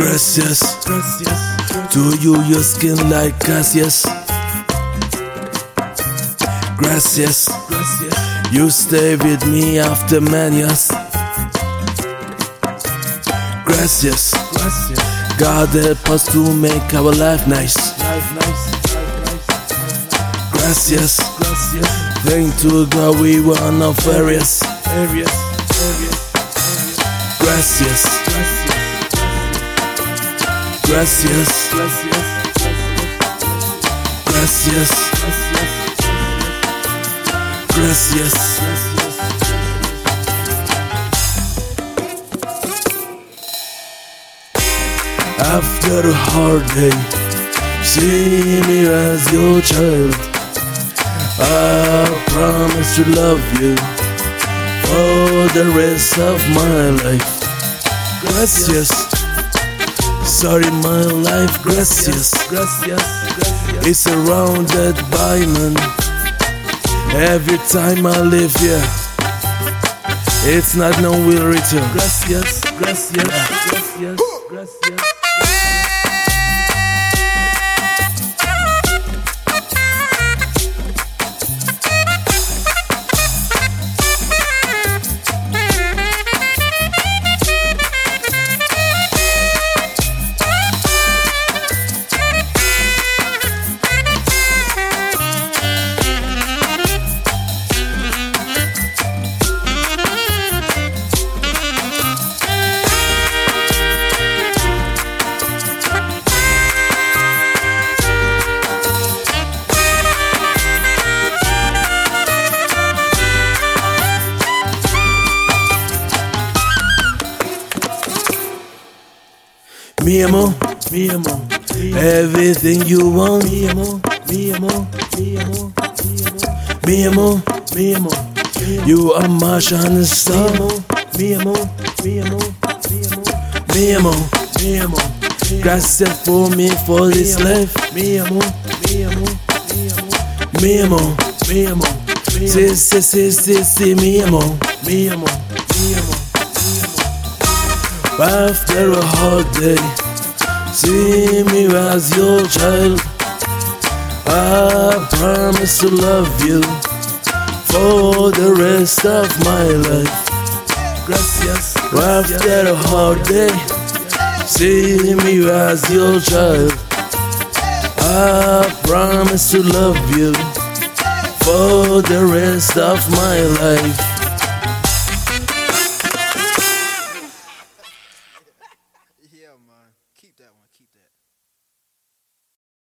Gracias, to you your skin like Cassius. Gracias, you stay with me after many years. Gracias, God help us to make our life nice. Gracias, thank to God we won of areas. Gracias, gracias, gracias, gracias. After a hard day, see me as your child. I promise to love you for the rest of my life. Gracias, sorry my life, gracias. It's surrounded by men. Every time I live here, it's not no will return. Gracias, gracias, gracias, gracias. Mi amor, everything you want. Mi amor, you are my shining star. Mi amor, gracias for me for this life. Mi amor, sí, mi amor. After a hard day, see me as your child. I promise to love you for the rest of my life. Gracias. After a hard day, see me as your child. I promise to love you for the rest of my life.